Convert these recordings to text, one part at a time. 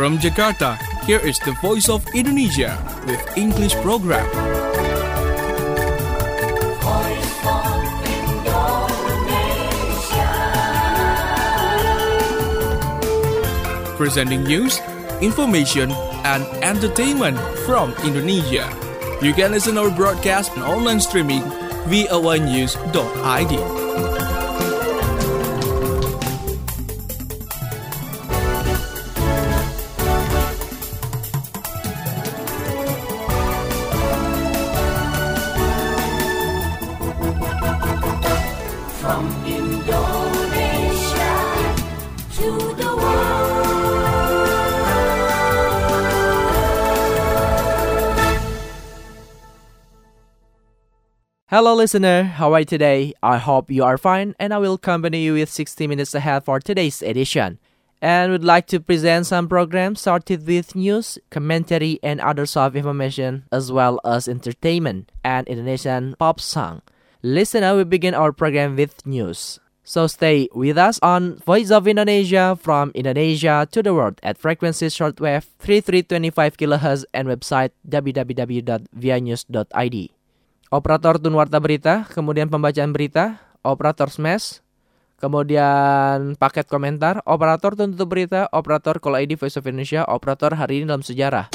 From Jakarta, here is the Voice of Indonesia with English program. Voice of Indonesia. Presenting news, information, and entertainment from Indonesia. You can listen our broadcast and online streaming voanews.id. From Indonesia to the Hello listener, how are you today? I hope you are fine and I will accompany you with 60 minutes ahead for today's edition. And would like to present some programs started with news, commentary and other soft information as well as entertainment and Indonesian pop song. Listener, we begin our program with news. So stay with us on Voice of Indonesia from Indonesia to the world at frequency shortwave 3325 kHz and website www.vianews.id. Operator Tun Warta Berita, kemudian pembacaan berita, operator Smash, kemudian paket komentar, operator Tun Tutup Berita, operator Call ID Voice of Indonesia, operator Hari Ini Dalam Sejarah.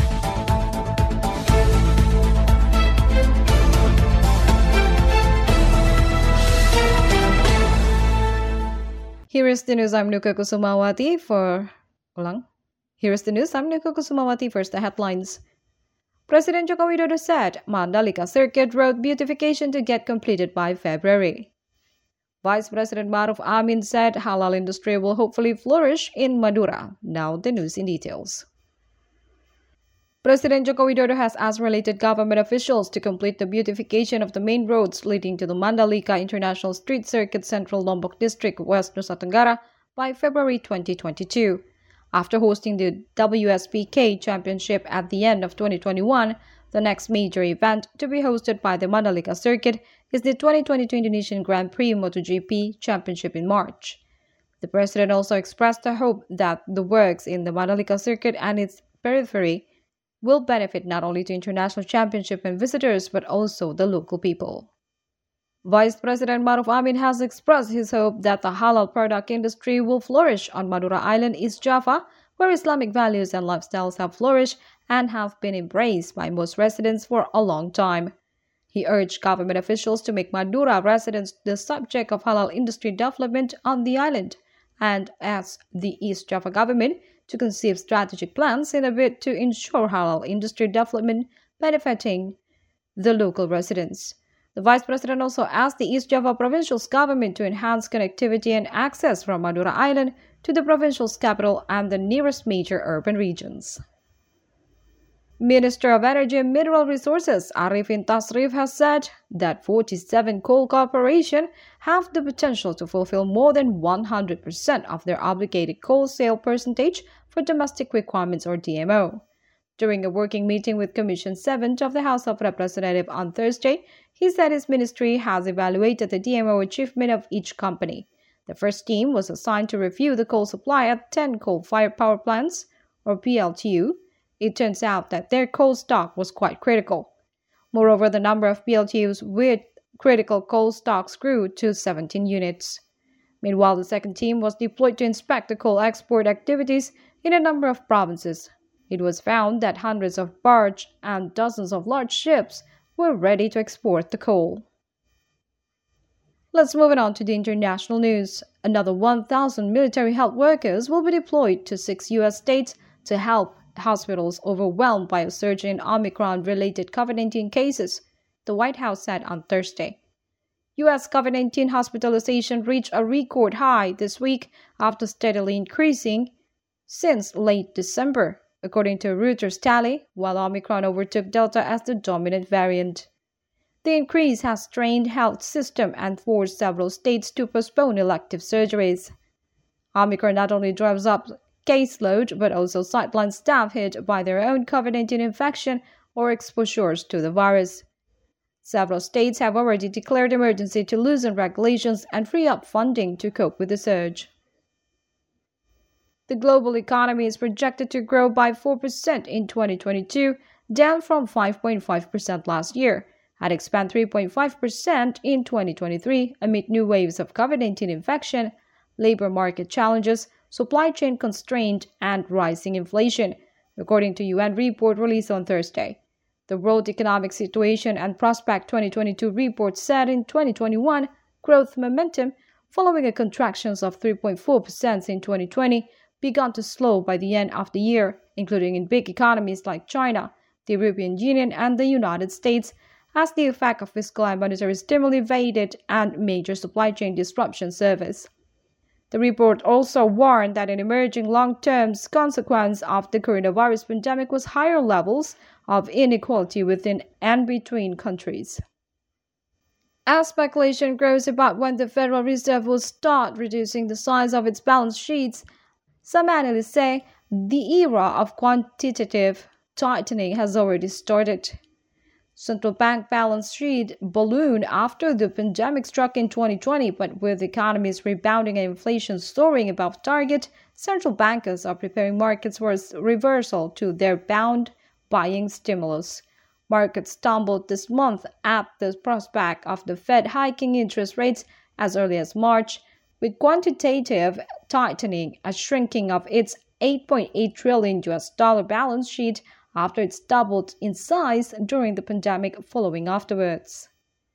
Here is the news. I'm Nuka Kusumawati First, the headlines. President Joko Widodo said Mandalika Circuit Road beautification to get completed by February. Vice President Maruf Amin said halal industry will hopefully flourish in Madura. Now the news in details. President Joko Widodo has asked related government officials to complete the beautification of the main roads leading to the Mandalika International Street Circuit Central Lombok District, West Nusa Tenggara by February 2022. After hosting the WSPK Championship at the end of 2021, the next major event to be hosted by the Mandalika Circuit is the 2022 Indonesian Grand Prix MotoGP Championship in March. The president also expressed the hope that the works in the Mandalika Circuit and its periphery will benefit not only to international championship and visitors but also the local people. Vice President Maruf Amin has expressed his hope that the halal product industry will flourish on Madura Island, East Java, where Islamic values and lifestyles have flourished and have been embraced by most residents for a long time. He urged government officials to make Madura residents the subject of halal industry development on the island and asked the East Java government to conceive strategic plans in a bid to ensure halal industry development benefiting the local residents. The Vice President also asked the East Java Provincial Government to enhance connectivity and access from Madura Island to the provincial capital and the nearest major urban regions. Minister of Energy and Mineral Resources Arifin Tasrif has said that 47 coal corporations have the potential to fulfill more than 100% of their obligated coal sale percentage for domestic requirements or DMO. During a working meeting with Commission 7 of the House of Representatives on Thursday, he said his ministry has evaluated the DMO achievement of each company. The first team was assigned to review the coal supply at 10 coal-fired power plants, or PLTU. It turns out that their coal stock was quite critical. Moreover, the number of PLTUs with critical coal stocks grew to 17 units. Meanwhile, the second team was deployed to inspect the coal export activities in a number of provinces. It was found that hundreds of barges and dozens of large ships were ready to export the coal. Let's move on to the international news. Another 1,000 military health workers will be deployed to 6 U.S. states to help hospitals overwhelmed by a surge in Omicron-related COVID-19 cases, the White House said on Thursday. U.S. COVID-19 hospitalization reached a record high this week after steadily increasing since late December, according to Reuters tally, while Omicron overtook Delta as the dominant variant. The increase has strained health system and forced several states to postpone elective surgeries. Omicron not only drives up caseload but also sidelines staff hit by their own COVID-19 infection or exposures to the virus. Several states have already declared emergency to loosen regulations and free up funding to cope with the surge. The global economy is projected to grow by 4% in 2022, down from 5.5% last year, and expand 3.5% in 2023 amid new waves of COVID-19 infection, labor market challenges, supply chain constraint, and rising inflation, according to UN report released on Thursday. The World Economic Situation and Prospect 2022 report said in 2021, growth momentum, following a contraction of 3.4% in 2020, began to slow by the end of the year, including in big economies like China, the European Union, and the United States, as the effect of fiscal and monetary stimuli faded and major supply chain disruption surfaced. The report also warned that an emerging long-term consequence of the coronavirus pandemic was higher levels of inequality within and between countries. As speculation grows about when the Federal Reserve will start reducing the size of its balance sheets, some analysts say the era of quantitative tightening has already started. Central bank balance sheet ballooned after the pandemic struck in 2020, but with economies rebounding and inflation soaring above target, central bankers are preparing markets for a reversal to their bond buying stimulus. Markets stumbled this month at the prospect of the Fed hiking interest rates as early as March, with quantitative tightening a shrinking of its $8.8 trillion balance sheet after it's doubled in size during the pandemic following afterwards.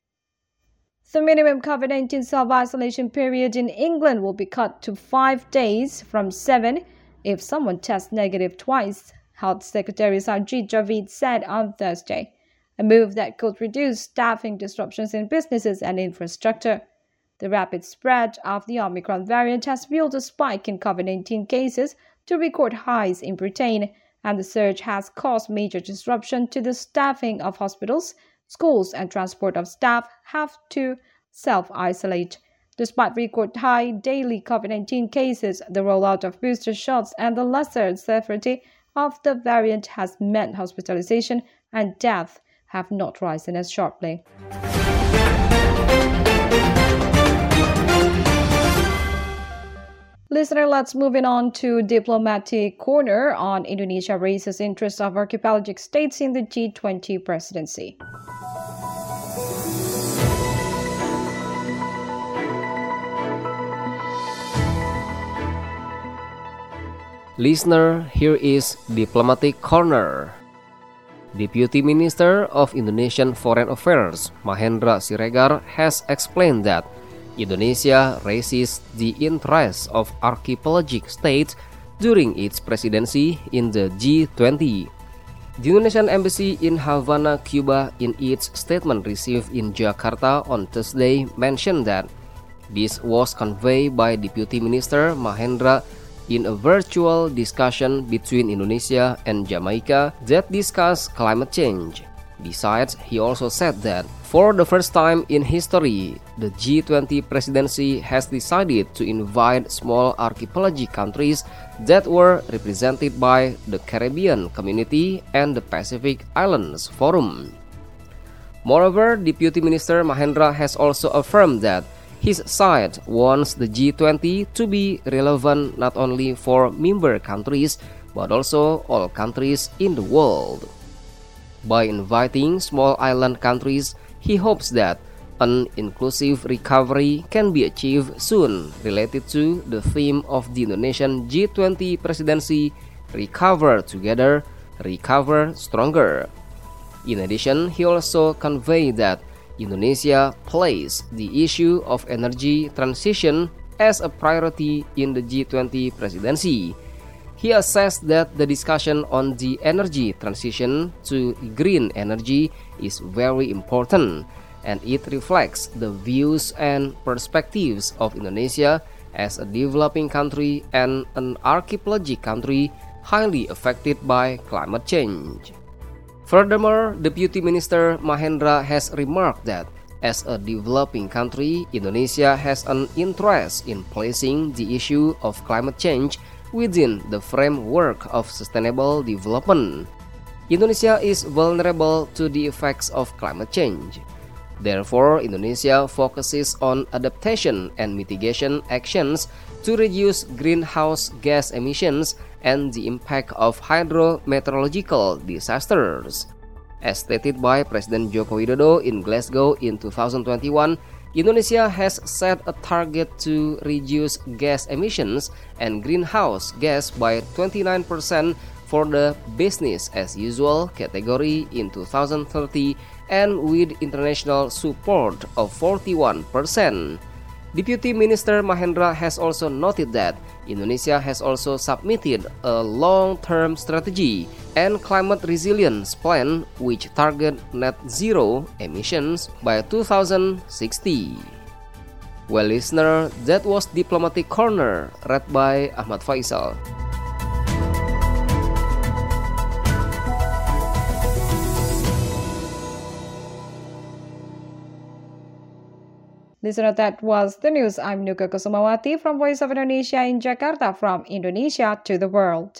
The minimum COVID-19 self-isolation period in England will be cut to 5 days from 7 if someone tests negative twice, Health Secretary Sajid Javid said on Thursday, a move that could reduce staffing disruptions in businesses and infrastructure. The rapid spread of the Omicron variant has fueled a spike in COVID-19 cases to record highs in Britain, and the surge has caused major disruption to the staffing of hospitals, schools, and transport of staff have to self-isolate. Despite record high daily COVID-19 cases, the rollout of booster shots and the lesser severity of the variant has meant hospitalization and death have not risen as sharply. Listener, let's move on to Diplomatic Corner on Indonesia raises interest of archipelagic states in the G20 presidency. Listener, here is Diplomatic Corner. Deputy Minister of Indonesian Foreign Affairs, Mahendra Siregar, has explained that Indonesia raises the interest of archipelagic states during its presidency in the G20. The Indonesian Embassy in Havana, Cuba, in its statement received in Jakarta on Thursday, mentioned that this was conveyed by Deputy Minister Mahendra in a virtual discussion between Indonesia and Jamaica that discussed climate change. Besides, he also said that for the first time in history, the G20 presidency has decided to invite small archipelagic countries that were represented by the Caribbean Community and the Pacific Islands Forum. Moreover, Deputy Minister Mahendra has also affirmed that his side wants the G20 to be relevant not only for member countries but also all countries in the world. By inviting small island countries, he hopes that an inclusive recovery can be achieved soon related to the theme of the Indonesian G20 presidency, Recover Together, Recover Stronger. In addition, he also conveyed that Indonesia placed the issue of energy transition as a priority in the G20 presidency. He assessed that the discussion on the energy transition to green energy is very important, and it reflects the views and perspectives of Indonesia as a developing country and an archipelagic country highly affected by climate change. Furthermore, Deputy Minister Mahendra has remarked that as a developing country, Indonesia has an interest in placing the issue of climate change within the framework of sustainable development. Indonesia is vulnerable to the effects of climate change. Therefore, Indonesia focuses on adaptation and mitigation actions to reduce greenhouse gas emissions and the impact of hydrometeorological disasters. As stated by President Joko Widodo in Glasgow in 2021, Indonesia has set a target to reduce gas emissions and greenhouse gas by 29% for the business as usual category in 2030 and with international support of 41%. Deputy Minister Mahendra has also noted that Indonesia has also submitted a long-term strategy and climate resilience plan which target net zero emissions by 2060. Well, listener, that was Diplomatic Corner, read by Ahmad Faisal. Listener, that was the news. I'm Nuka Kusumawati from Voice of Indonesia in Jakarta, from Indonesia to the world.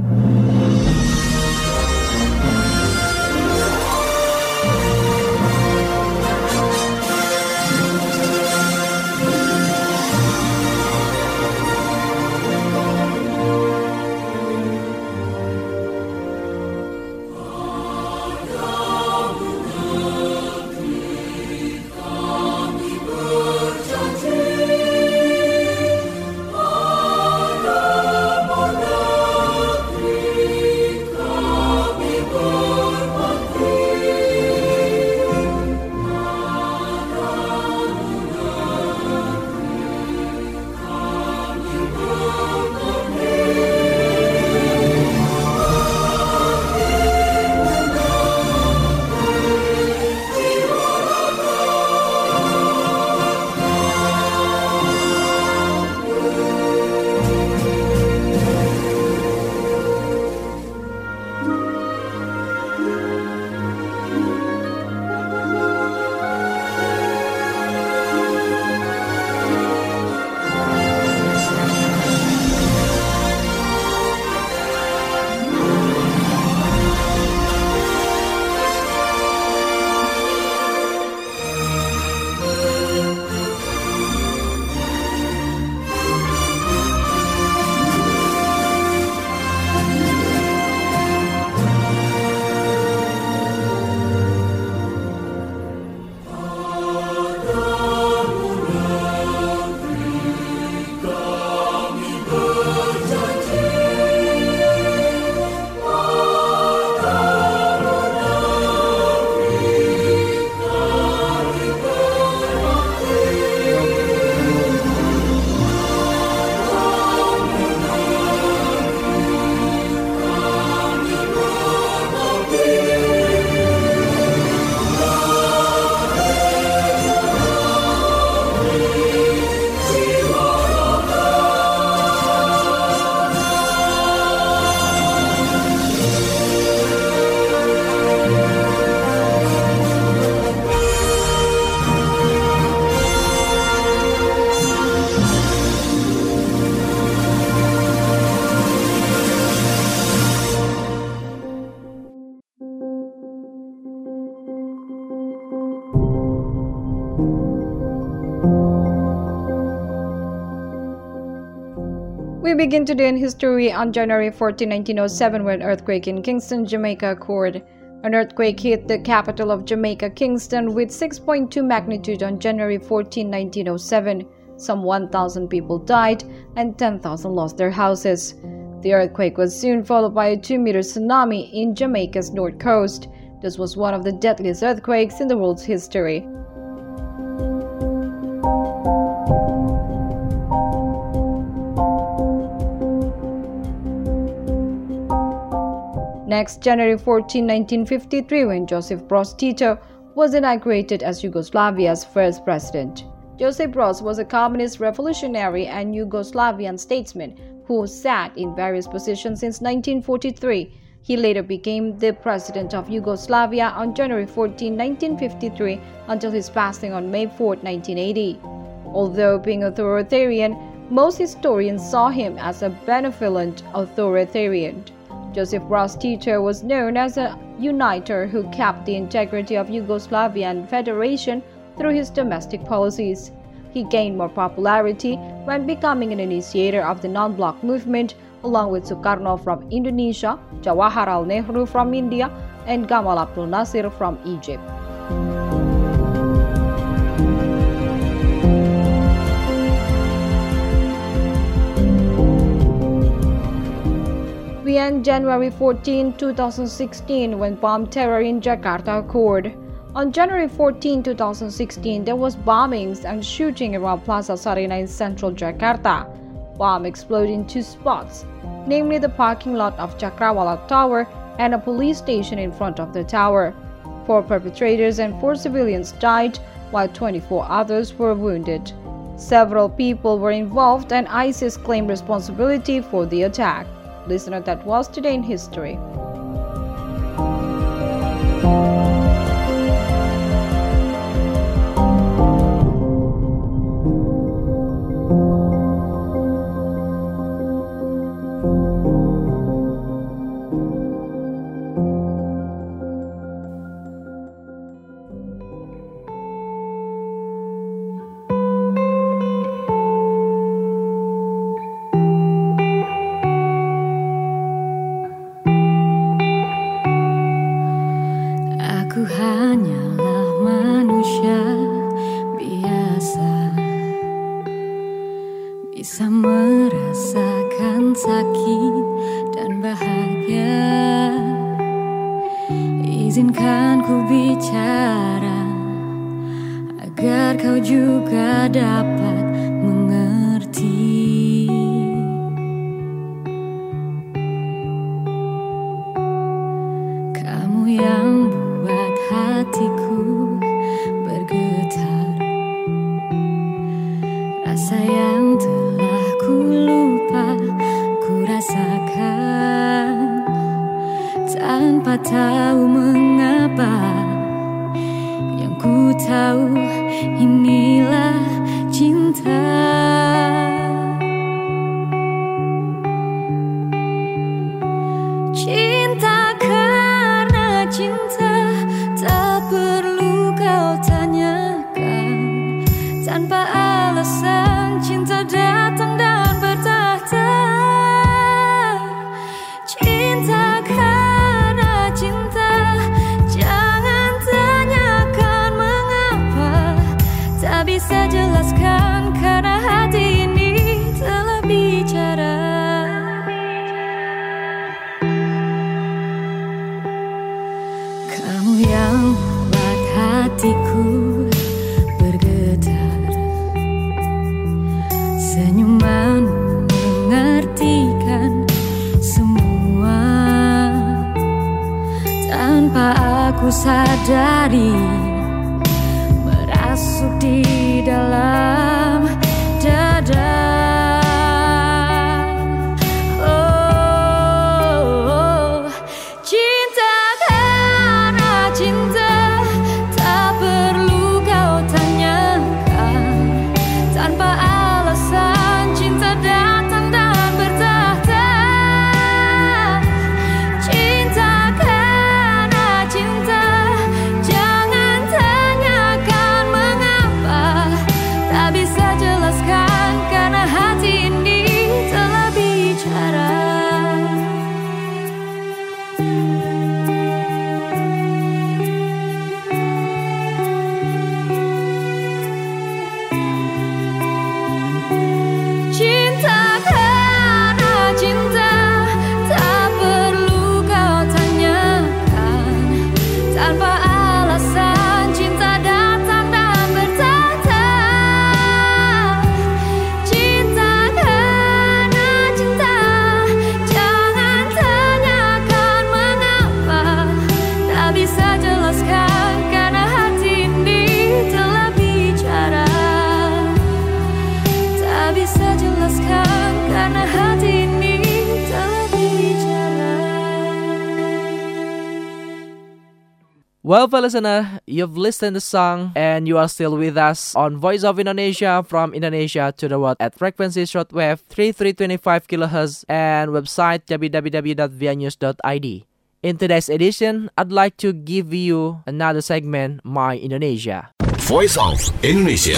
We begin today in history on January 14, 1907, when an earthquake in Kingston, Jamaica occurred. An earthquake hit the capital of Jamaica, Kingston, with 6.2 magnitude on January 14, 1907. Some 1,000 people died and 10,000 lost their houses. The earthquake was soon followed by a 2-meter tsunami in Jamaica's north coast. This was one of the deadliest earthquakes in the world's history. Next, January 14, 1953, when Josip Broz Tito was inaugurated as Yugoslavia's first president. Josip Broz was a communist revolutionary and Yugoslavian statesman who sat in various positions since 1943. He later became the president of Yugoslavia on January 14, 1953, until his passing on May 4, 1980. Although being authoritarian, most historians saw him as a benevolent authoritarian. Josip Broz Tito was known as a uniter who kept the integrity of Yugoslavian Federation through his domestic policies. He gained more popularity when becoming an initiator of the non-bloc movement along with Sukarno from Indonesia, Jawaharlal Nehru from India, and Gamal Abdel Nasser from Egypt. We end January 14, 2016 when bomb terror in Jakarta occurred. On January 14, 2016, there was bombings and shooting around Plaza Sarina in central Jakarta. Bomb exploded in two spots, namely the parking lot of Cakrawala Tower and a police station in front of the tower. 4 perpetrators and 4 civilians died, while 24 others were wounded. Several people were involved and ISIS claimed responsibility for the attack. Listener, that was Today in History. Aku hanyalah manusia biasa, bisa merasakan sakit dan bahagia. Izinkan ku bicara agar kau juga dapat mengerti. Kamu yang buat hatiku bergetar, rasa yang telah ku lupa ku rasakan tanpa tahu mengapa. Yang ku tahu inilah cinta. Cinta karena cinta tak perlu kau tanyakan. Tanpa alasan cinta datang dan bertahta. Cinta karena cinta, jangan tanyakan mengapa. Tak bisa jelaskan karena hati ini telah bicara. Kamu yang buat hatiku bergetar, senyumanmu mengartikan semua. Tanpa aku sadari, merasuk di dalam dada. Cinta karena cinta tak perlu kau tanyakan. Tanpa alasan cinta datang dan bertahta. Cinta karena cinta, jangan tanyakan mengapa. Tak bisa jelaskan karena hati ini telah bicara. Cinta karena cinta tak perlu kau tanyakan. Tanpa alasan cinta datang dan bertahta. Cinta karena cinta, jangan tanyakan mengapa. Tak bisa jelaskan karena hati ini telah bicara. Tak bisa jelaskan karena hati ini telah bicara. Well, listener, you've listened to the song and you are still with us on Voice of Indonesia from Indonesia to the world at frequency shortwave 3325 kHz and website www.vianews.id. In today's edition, I'd like to give you another segment, My Indonesia. Voice of Indonesia.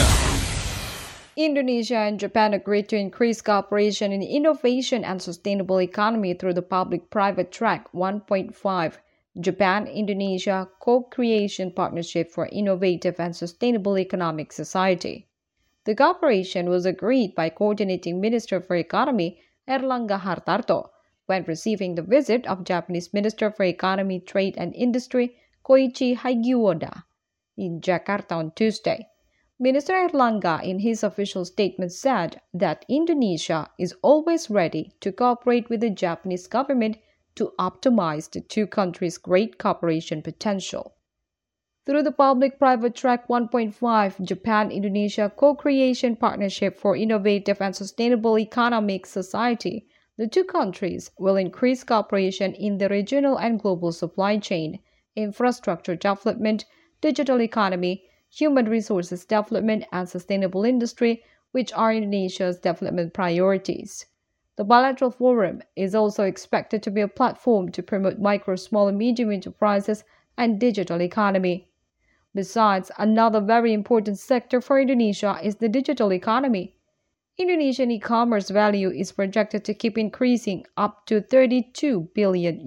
Indonesia and Japan agreed to increase cooperation in innovation and sustainable economy through the Public-Private Track 1.5 Japan-Indonesia Co-Creation Partnership for Innovative and Sustainable Economic Society. The cooperation was agreed by Coordinating Minister for Economy Erlangga Hartarto when receiving the visit of Japanese Minister for Economy, Trade and Industry Koichi Hagiwara in Jakarta on Tuesday. Minister Erlangga, in his official statement, said that Indonesia is always ready to cooperate with the Japanese government to optimize the two countries' great cooperation potential. Through the Public-Private Track 1.5 Japan-Indonesia Co-Creation Partnership for Innovative and Sustainable Economic Society, the two countries will increase cooperation in the regional and global supply chain, infrastructure development, digital economy, human resources development, and sustainable industry, which are Indonesia's development priorities. The bilateral forum is also expected to be a platform to promote micro, small, and medium enterprises and digital economy. Besides, another very important sector for Indonesia is the digital economy. Indonesian e-commerce value is projected to keep increasing up to $32 billion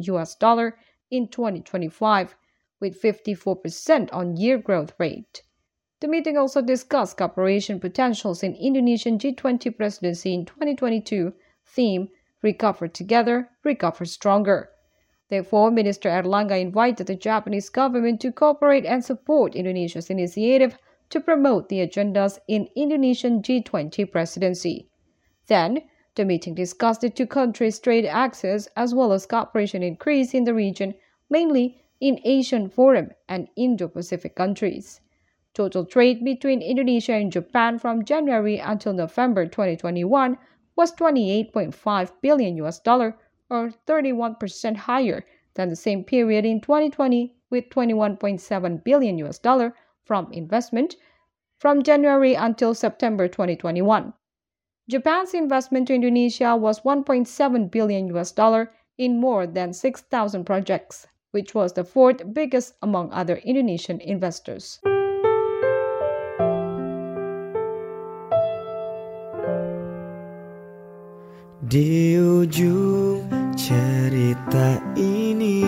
in 2025, with 54% on-year growth rate. The meeting also discussed cooperation potentials in Indonesian G20 presidency in 2022, theme Recover Together, Recover Stronger. Therefore, Minister Erlangga invited the Japanese government to cooperate and support Indonesia's initiative to promote the agendas in Indonesian G20 presidency. Then, the meeting discussed the two countries' trade access as well as cooperation increase in the region, mainly in Asian Forum and Indo-Pacific countries. Total trade between Indonesia and Japan from January until November 2021 was $28.5 billion, or 31% higher than the same period in 2020, with $21.7 billion from investment from January until September 2021. Japan's investment to Indonesia was $1.7 billion in more than 6,000 projects, which was the fourth biggest among other Indonesian investors. Di ujung cerita ini,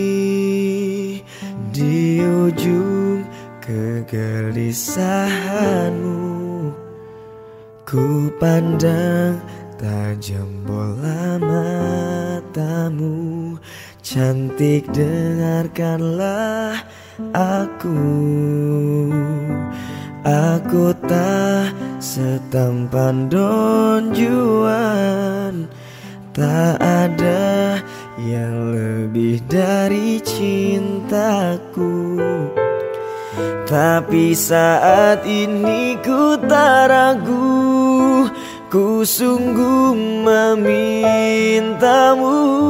di ujung kegelisahanmu, ku pandang tajam bola matamu. Cantik, dengarkanlah aku tak setampan Don Juan, tak ada yang lebih dari cintaku. Tapi saat ini ku tak ragu, ku sungguh memintamu.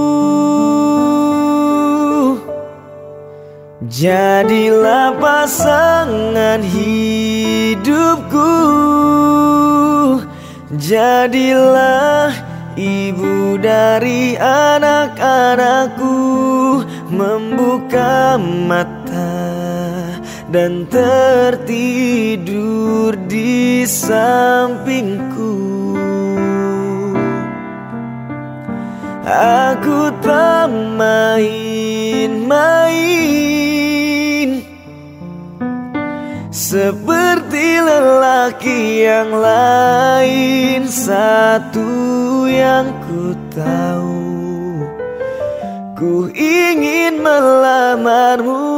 Jadilah pasangan hidupku, jadilah ibu dari anak-anakku. Membuka mata dan tertidur di sampingku. Aku tak main-main seperti lelaki yang lain. Satu yang ku tahu, ku ingin melamarmu.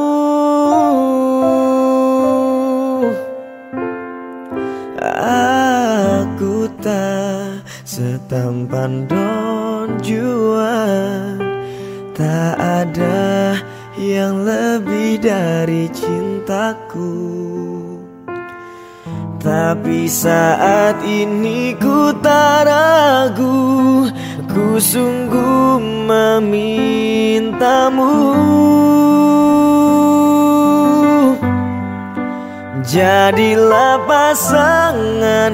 Aku tak setampan Don Juan, tak ada yang lebih dari cintaku. Tapi saat ini ku tak ragu, ku sungguh memintamu. Jadilah pasangan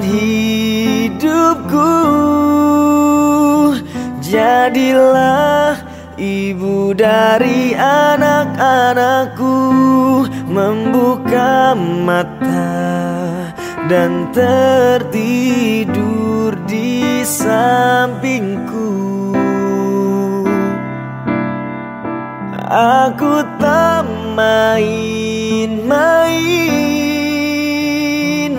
hidupku, jadilah ibu dari anak-anakku membuka mata dan tertidur di sampingku. Aku tak main-main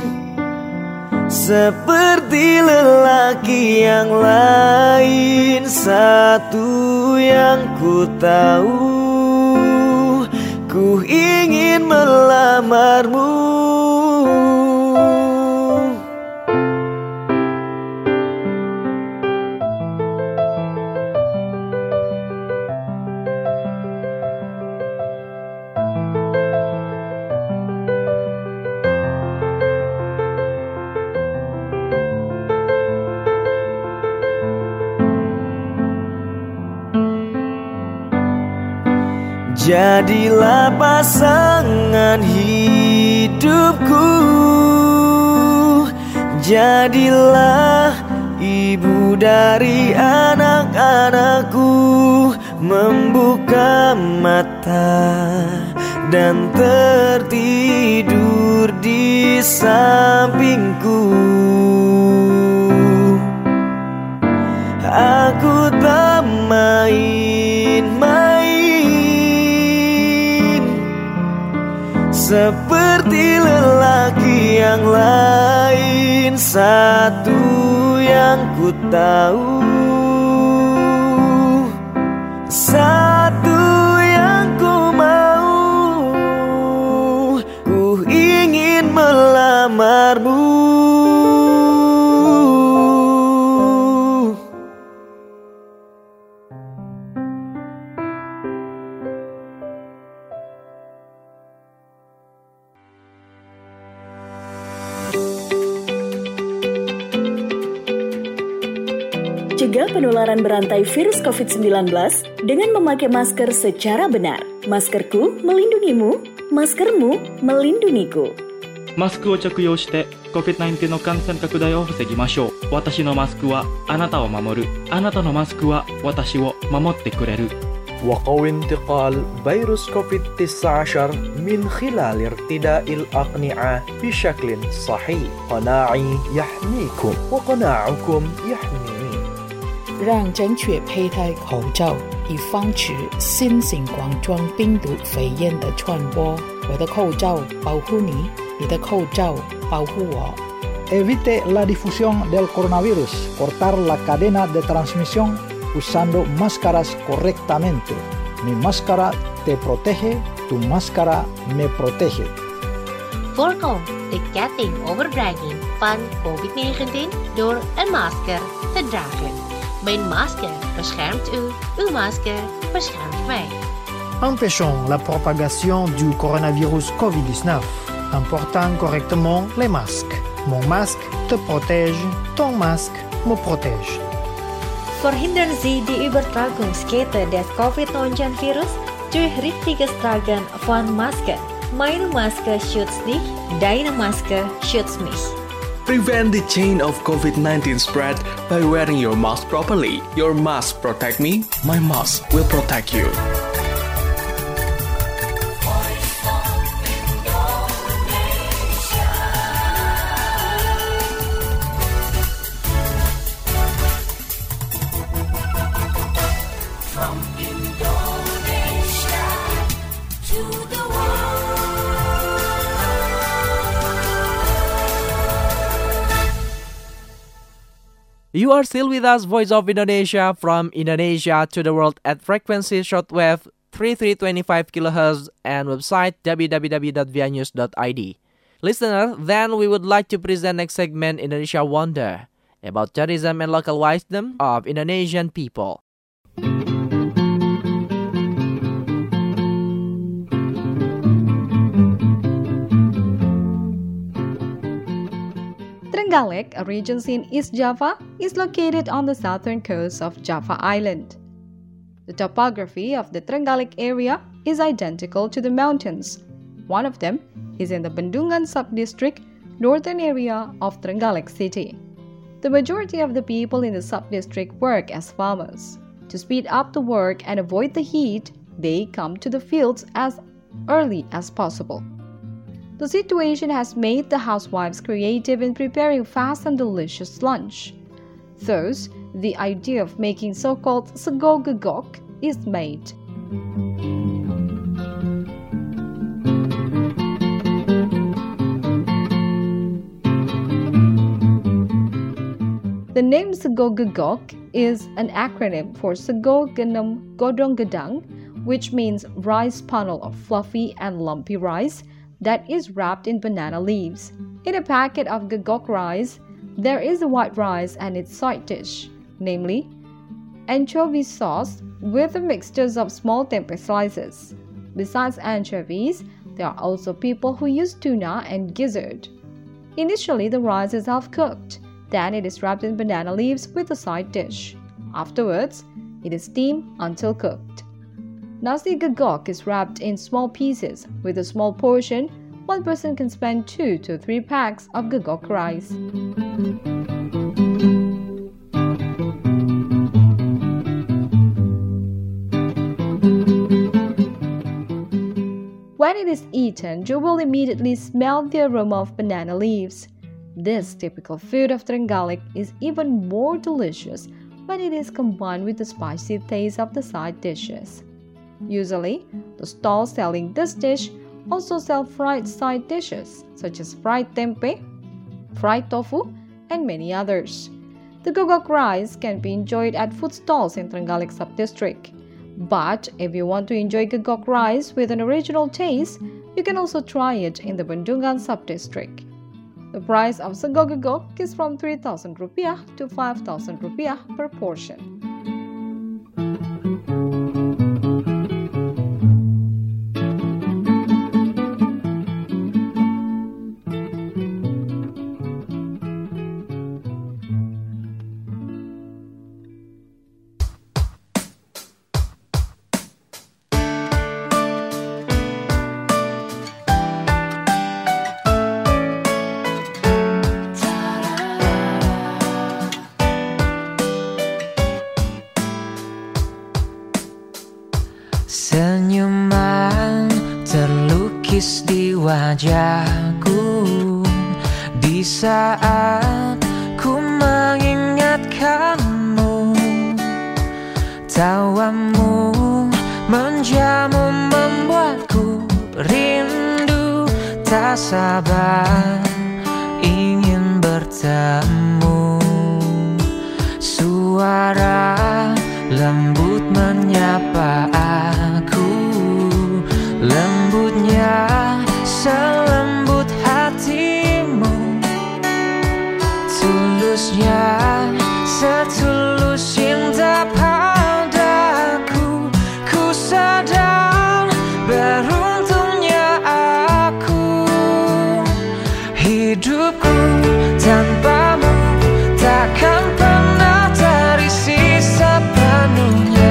seperti lelaki yang lain. Satu yang ku tahu, ku ingin melamarmu. Jadilah pasangan hidupku, jadilah ibu dari anak-anakku, membuka mata dan tertidur di sampingku. Aku tak main-main seperti lelaki yang lain. Satu yang ku tahu, satu yang ku mau, ku ingin melamarmu. Cegah penularan berantai virus COVID-19 dengan memakai masker secara benar. Maskerku melindungimu, maskermu melindungiku. マスクを着用して COVID-19 の感染拡大を防ぎましょう。私のマスクはあなたを守る。あなたのマスクは私を守ってくれる。 وقوي انتقال فيروس كوفيد-19 من خلال ارتداء الأقنعة بشكل صحيح. قناعي يحميكم وقناعكم يحميني. 让正确佩戴口罩，以防止新型冠状病毒肺炎的传播。我的口罩保护你，你的口罩保护我。 Evite la difusión del coronavirus. Cortar la cadena de transmisión usando máscaras correctamente. Mi máscara te protege, tu máscara me protege. Voorkom de ketting overbrenging van COVID-19 door een masker te dragen. Mijn masker beschermt u, uw masker beschermt mij. Empêchons la propagation du coronavirus COVID-19 en portant correctement les masques. Mon masque te protège, ton masque me protège. Verhindern Sie die Übertragungskette des COVID-19-Virus durch richtiges Tragen von Masken. Meine Maske schützt dich, deine Maske schützt mich. Prevent the chain of COVID-19 spread by wearing your mask properly. Your mask protect me, my mask will protect you. From Indonesia to the You are still with us, Voice of Indonesia, from Indonesia to the world at frequency shortwave 3325 kHz and website www.vianews.id. Listener, then we would like to present next segment Indonesia Wonder, about tourism and local wisdom of Indonesian people. Trenggalek, a regency in East Java, is located on the southern coast of Java Island. The topography of the Trenggalek area is identical to the mountains. One of them is in the Bendungan sub-district, northern area of Trenggalek city. The majority of the people in the sub-district work as farmers. To speed up the work and avoid the heat, they come to the fields as early as possible. The situation has made the housewives creative in preparing fast and delicious lunch. Thus, the idea of making so-called sago gagok is made. The name sago gagok is an acronym for sago ganam godong gadang, which means rice punnel of fluffy and lumpy rice that is wrapped in banana leaves. In a packet of gagok rice, there is a white rice and its side dish, namely anchovy sauce with a mixture of small tempeh slices. Besides anchovies, there are also people who use tuna and gizzard. Initially, the rice is half-cooked. Then it is wrapped in banana leaves with a side dish. Afterwards, it is steamed until cooked. Nasi gagok is wrapped in small pieces. With a small portion, one person can spend 2 to 3 packs of gagok rice. When it is eaten, you will immediately smell the aroma of banana leaves. This typical food of Trenggalek is even more delicious when it is combined with the spicy taste of the side dishes. Usually, the stalls selling this dish also sell fried side dishes such as fried tempeh, fried tofu, and many others. The gagok rice can be enjoyed at food stalls in Trenggalek sub-district. But if you want to enjoy gagok rice with an original taste, you can also try it in the Bendungan sub-district. The price of sago gagok is from 3,000 rupiah to 5,000 rupiah per portion. Senyuman terlukis di wajahku di saat ku mengingatkanmu. Tawamu menjamu membuatku rindu, tak sabar ingin bertemu. Suara lembut menyapa aku, lembutnya selembut hatimu, tulusnya setulus cinta padaku. Ku sadar beruntungnya aku, hidupku tanpamu takkan pernah terisi sepenuhnya.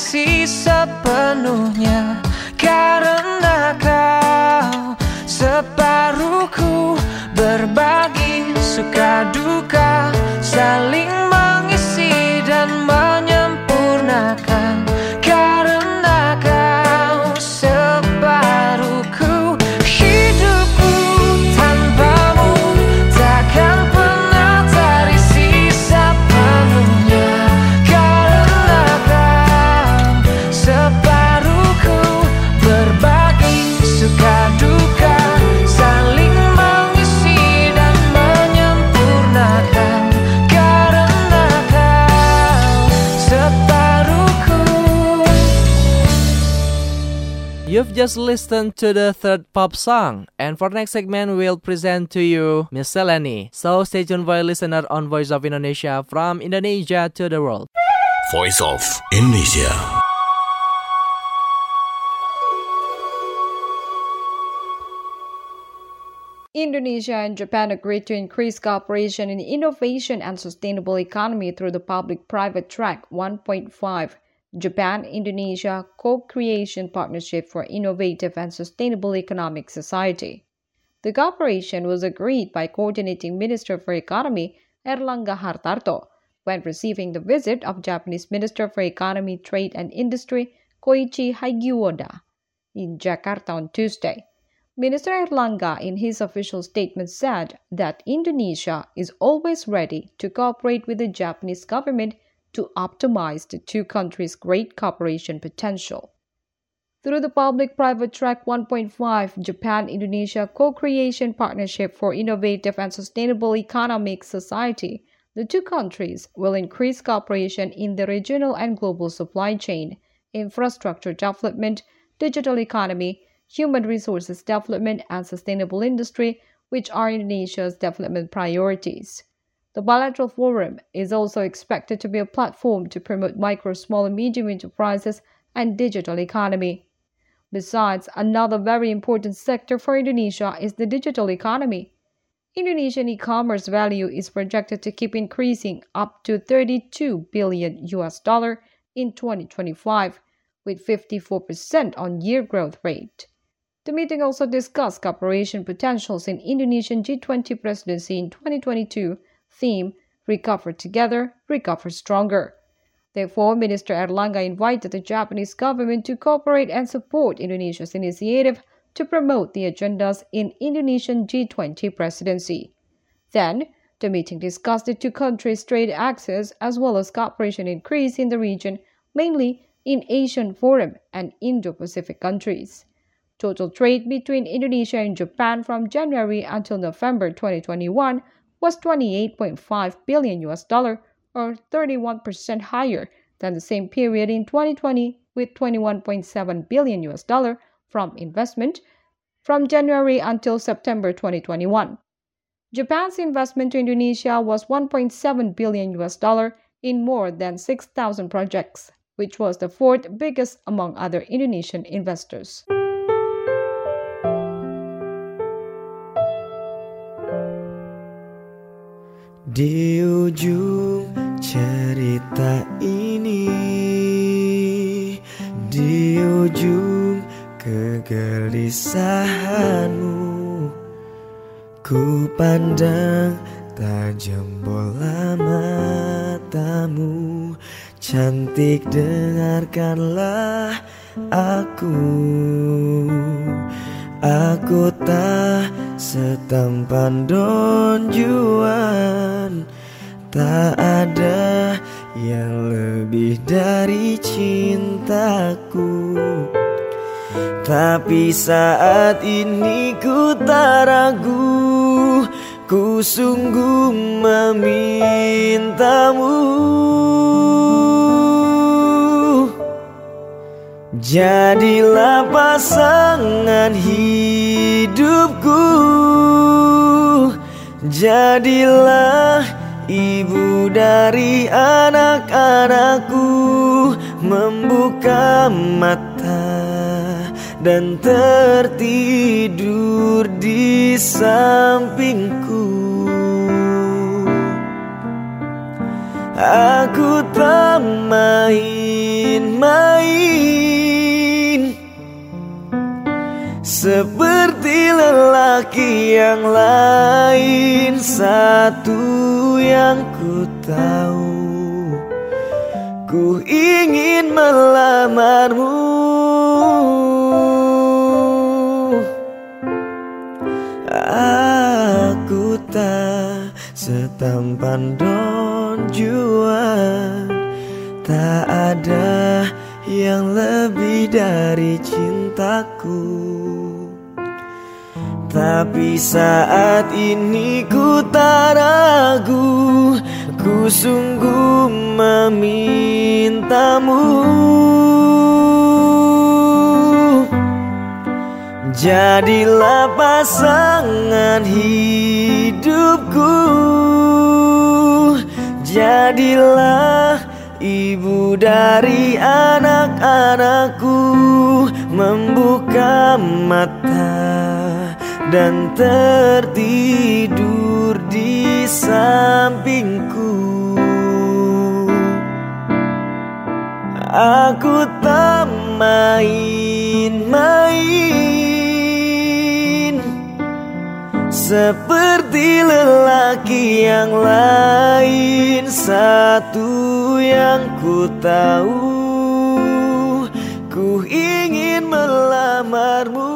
kasih sepenuhnya, karena kau separuhku, berbagi suka duka, saling mengisi dan menyempurnakan. Karena kau separuhku, hidupku tanpamu takkan pernah terisi sepenuhnya. Karena kau separuhku, berbagi suka duka, saling mengisi dan menyempurnakan. Karena kau separuhku. You've just listened to the third pop song, and for next segment, we'll present to you Miscellany. So stay tuned for a listener on Voice of Indonesia, from Indonesia to the world. Voice of Indonesia. Indonesia and Japan agreed to increase cooperation in innovation and sustainable economy through the Public-Private Track 1.5 Japan-Indonesia Co-Creation Partnership for Innovative and Sustainable Economic Society. The cooperation was agreed by Coordinating Minister for Economy Erlangga Hartarto when receiving the visit of Japanese Minister for Economy, Trade and Industry Koichi Hagiwara in Jakarta on Tuesday. Minister Erlangga, in his official statement, said that Indonesia is always ready to cooperate with the Japanese government to optimize the two countries' great cooperation potential. Through the Public-Private Track 1.5 Japan-Indonesia Co-Creation Partnership for Innovative and Sustainable Economic Society, the two countries will increase cooperation in the regional and global supply chain, infrastructure development, digital economy, human resources development, and sustainable industry, which are Indonesia's development priorities. The bilateral forum is also expected to be a platform to promote micro, small, and medium enterprises and digital economy. Besides, another very important sector for Indonesia is the digital economy. Indonesian e-commerce value is projected to keep increasing up to $32 billion in 2025, with 54% on-year growth rate. The meeting also discussed cooperation potentials in Indonesian G20 presidency in 2022, theme Recover Together, Recover Stronger. Therefore, Minister Erlangga invited the Japanese government to cooperate and support Indonesia's initiative to promote the agendas in Indonesian G20 presidency. Then, the meeting discussed the two countries' trade access as well as cooperation increase in the region, mainly in Asian Forum and Indo-Pacific countries. Total trade between Indonesia and Japan from January until November 2021 was $28.5 billion, or 31% higher than the same period in 2020, with $21.7 billion from investment from January until September 2021. Japan's investment to Indonesia was $1.7 billion in more than 6,000 projects, which was the fourth biggest among other Indonesian investors. Di ujung cerita ini, di ujung kegelisahanmu, ku pandang tajam bola matamu. Cantik, dengarkanlah aku tak setampan Don Juan, tak ada yang lebih dari cintaku. Tapi saat ini ku tak ragu, ku sungguh memintamu. Jadilah pasangan hidupku, jadilah ibu dari anak-anakku. Membuka mata dan tertidur di sampingku. Aku tak main-main, seperti lelaki yang lain. Satu yang ku tahu, ku ingin melamarmu. Aku tak setampan Don Juan, tak ada yang lebih dari cintaku. Tapi saat ini ku tak ragu, ku sungguh memintamu. Jadilah pasangan hidupku, jadilah ibu dari anak-anakku. Membuka mata dan tertidur di sampingku. Aku tak main-main, seperti lelaki yang lain. Satu yang ku tahu, ku ingin melamarmu.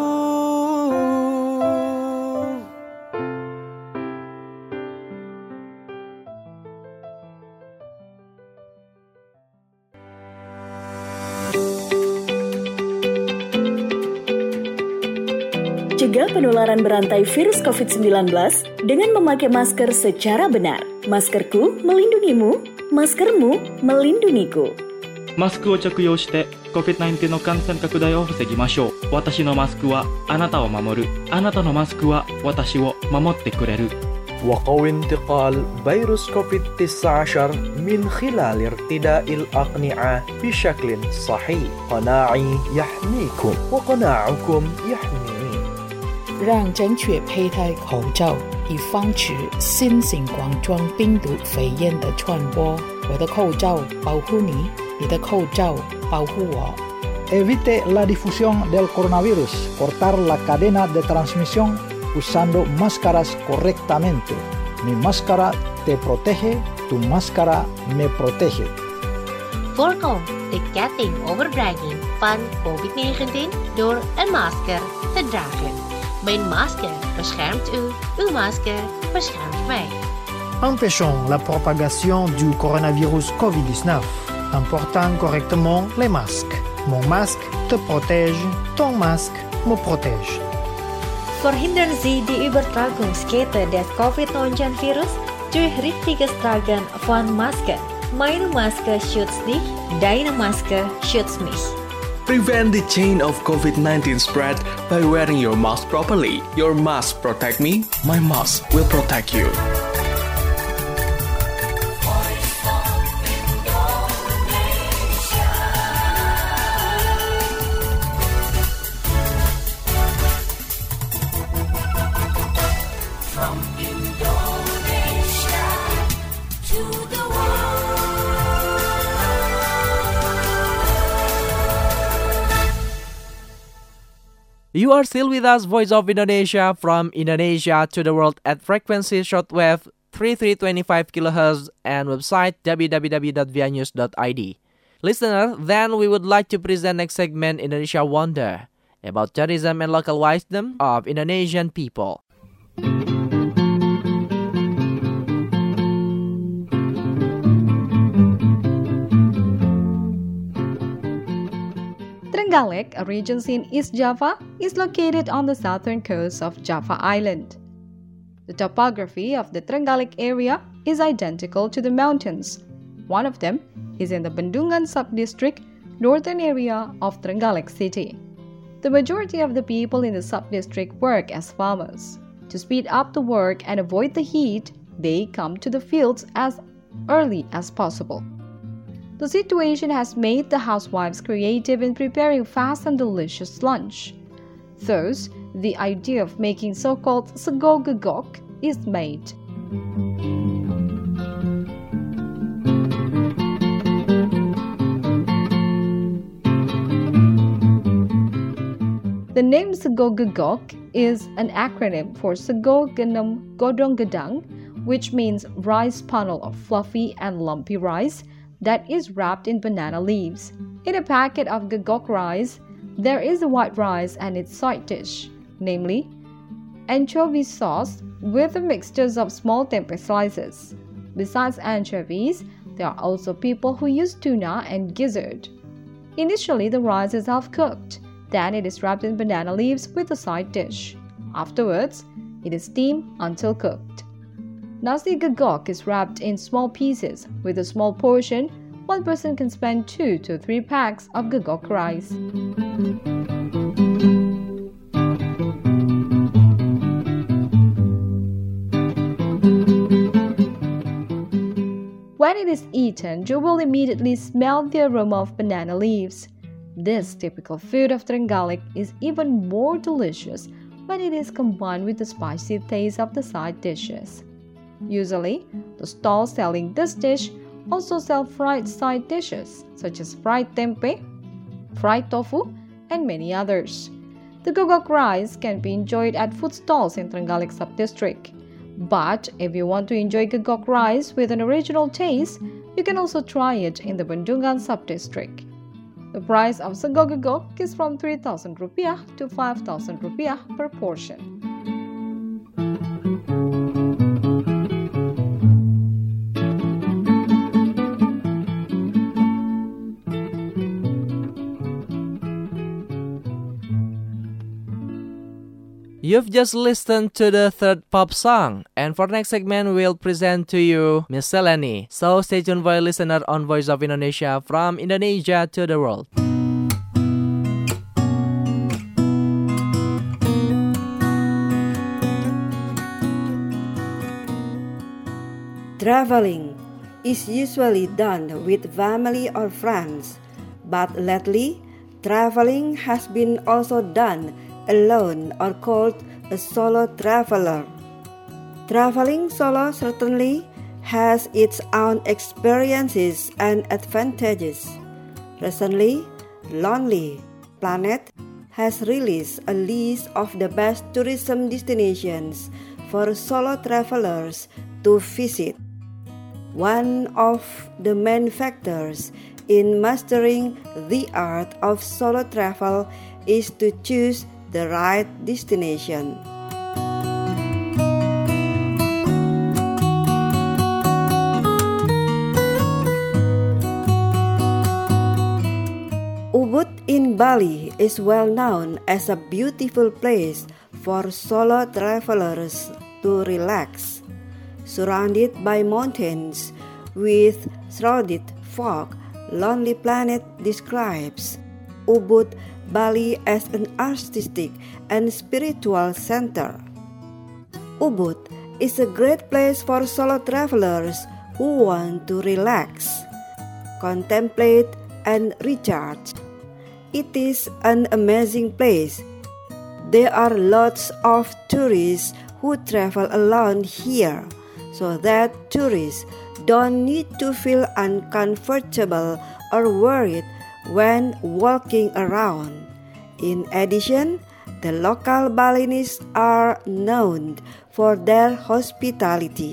Cegah penularan berantai virus COVID-19 dengan memakai masker secara benar. Maskerku melindungimu, maskermu melindungiku. マスクを着用して COVID-19 の感染拡大を防ぎましょう。私のマスクはあなたを守る。あなたのマスクは私を守ってくれる。 وقوي انتقال فيروس كوفيد-19 من خلال ارتداء الأقنعة بشكل صحيح. قناعي يحميكم وقناعكم يحميني. 让正确佩戴口罩，以防止新型冠状病毒肺炎的传播。我的口罩保护你，你的口罩保护我。 Evite la difusión del coronavirus. Cortar la cadena de transmisión usando máscaras correctamente. Mi máscara te protege, tu máscara me protege. Voorkom de ketting overdraging van COVID-19 door een masker te dragen. Mijn masker beschermt u, uw masker beschermt mij. Empêchons la propagation du coronavirus COVID-19 en portant correctement les masques. Mon masque te protège, ton masque me protège. Verhindern Sie die Übertragungskette des Covid-19-Virus durch richtiges Tragen von Masken. Meine Maske schützt dich, deine Maske schützt mich. Prevent the chain of COVID-19 spread by wearing your mask properly. Your mask protect me, my mask will protect you. From Indonesia to the You are still with us, Voice of Indonesia, from Indonesia to the world at frequency shortwave 3325 kHz and website www.vianews.id. Listener, then we would like to present next segment Indonesia Wonder, about tourism and local wisdom of Indonesian people. Trenggalek, a regency in East Java, is located on the southern coast of Java Island. The topography of the Trenggalek area is identical to the mountains. One of them is in the Bendungan sub-district, northern area of Trenggalek city. The majority of the people in the sub-district work as farmers. To speed up the work and avoid the heat, they come to the fields as early as possible. The situation has made the housewives creative in preparing fast and delicious lunch. Thus, the idea of making so-called sego gegok is made. The name Sego Gegok is an acronym for Sego Genem Godong Gedang, which means rice punnel of fluffy and lumpy rice that is wrapped in banana leaves. In a packet of Gegok rice, there is a white rice and its side dish, namely anchovy sauce with a mixture of small tempeh slices. Besides anchovies, there are also people who use tuna and gizzard. Initially, the rice is half-cooked. Then it is wrapped in banana leaves with a side dish. Afterwards, it is steamed until cooked. Nasi Gegok is wrapped in small pieces. With a small portion, one person can spend 2 to 3 packs of Gegok rice. When it is eaten, you will immediately smell the aroma of banana leaves. This typical food of Trenggalek is even more delicious when it is combined with the spicy taste of the side dishes. Usually, the stalls selling this dish also sell fried side dishes such as fried tempeh, fried tofu, and many others. The Gegok rice can be enjoyed at food stalls in Trenggalek sub-district. But if you want to enjoy Gegok rice with an original taste, you can also try it in the Bendungan sub-district. The price of Sego Gegok is from 3,000 rupiah to 5,000 rupiah per portion. You've just listened to the third pop song, and for next segment, we'll present to you Miscellany. So stay tuned for a listener on Voice of Indonesia from Indonesia to the world. Traveling is usually done with family or friends, but lately, traveling has been also done alone or called a solo traveler. Traveling solo certainly has its own experiences and advantages. Recently, Lonely Planet has released a list of the best tourism destinations for solo travelers to visit. One of the main factors in mastering the art of solo travel is to choose the right destination. Ubud in Bali is well known as a beautiful place for solo travelers to relax. Surrounded by mountains with shrouded fog, Lonely Planet describes Ubud, Bali as an artistic and spiritual center. Ubud is a great place for solo travelers who want to relax, contemplate, and recharge. It is an amazing place. There are lots of tourists who travel alone here, so that tourists don't need to feel uncomfortable or worried when walking around. In addition, the local Balinese are known for their hospitality.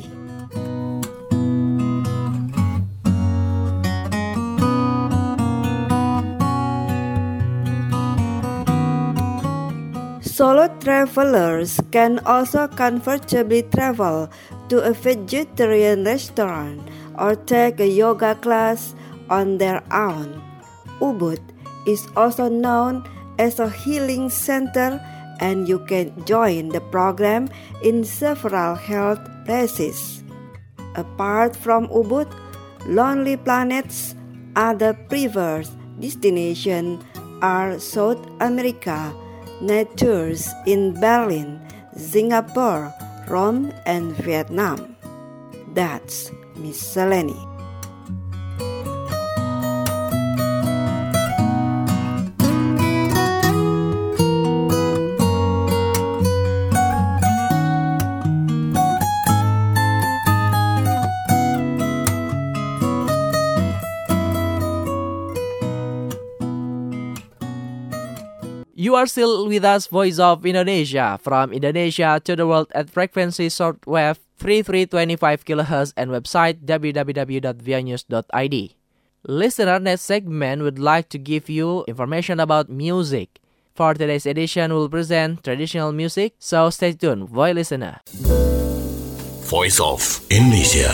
Solo travelers can also comfortably travel to a vegetarian restaurant or take a yoga class on their own. Ubud is also known as a healing center, and you can join the program in several health places. Apart from Ubud, Lonely Planet's other preferred destinations are South America, natures in Berlin, Singapore, Rome, and Vietnam. That's Miscellany. You are still with us, Voice of Indonesia, from Indonesia to the world at frequency shortwave 3325 kHz and website www.vianews.id. Listener, next segment would like to give you information about music. For today's edition, we'll present traditional music, so stay tuned, voice listener. Voice of Indonesia.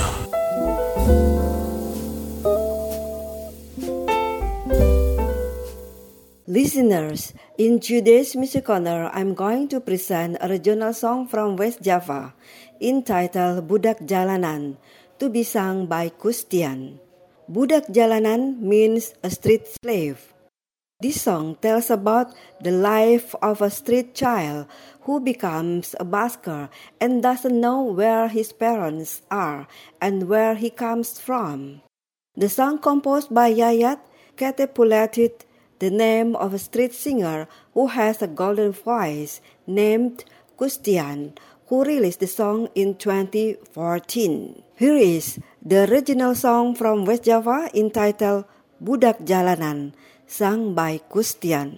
Listeners, in today's Music Corner, I'm going to present a regional song from West Java entitled Budak Jalanan, to be sung by Kustian. Budak Jalanan means a street slave. This song tells about the life of a street child who becomes a busker and doesn't know where his parents are and where he comes from. The song, composed by Yayat, catapulted the name of a street singer who has a golden voice named Kustian, who released the song in 2014. Here is the original song from West Java entitled Budak Jalanan, sung by Kustian.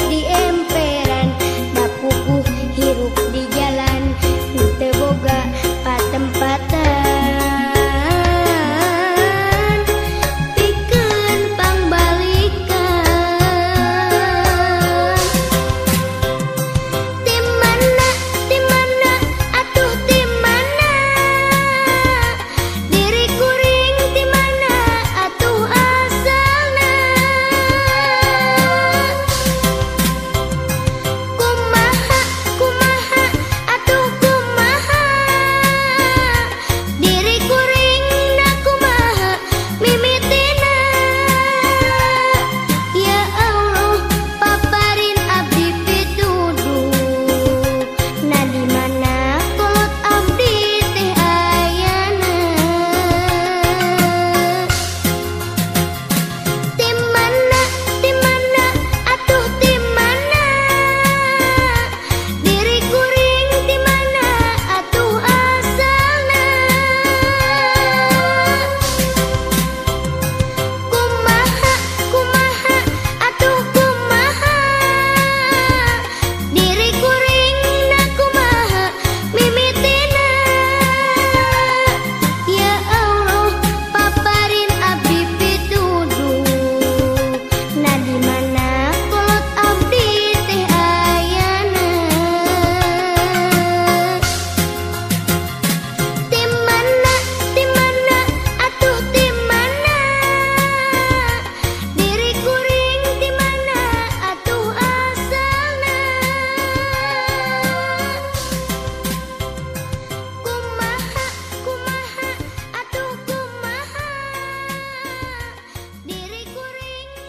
Hirup di jalan, teu boga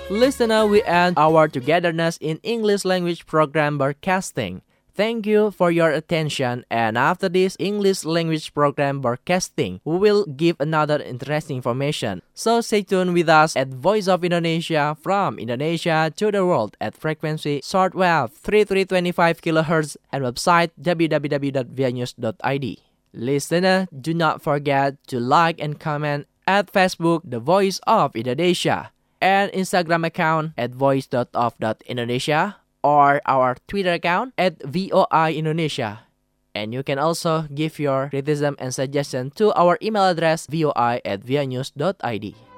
Listener, we end our togetherness in English language program broadcasting. Thank you for your attention, and after this English language program broadcasting, we will give another interesting information. So stay tuned with us at Voice of Indonesia from Indonesia to the world at frequency shortwave 3325 kHz and website www.vianews.id. Listener, do not forget to like and comment at Facebook The Voice of Indonesia and Instagram account at voice.of.indonesia or our Twitter account at VOI Indonesia. And you can also give your criticism and suggestion to our email address voi@vianews.id.